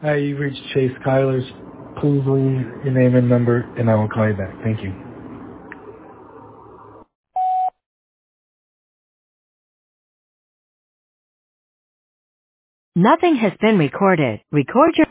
Hi, you've reached Chase Kyler's. Please leave your name and number, and I will call you back. Thank you. Nothing has been recorded. Record your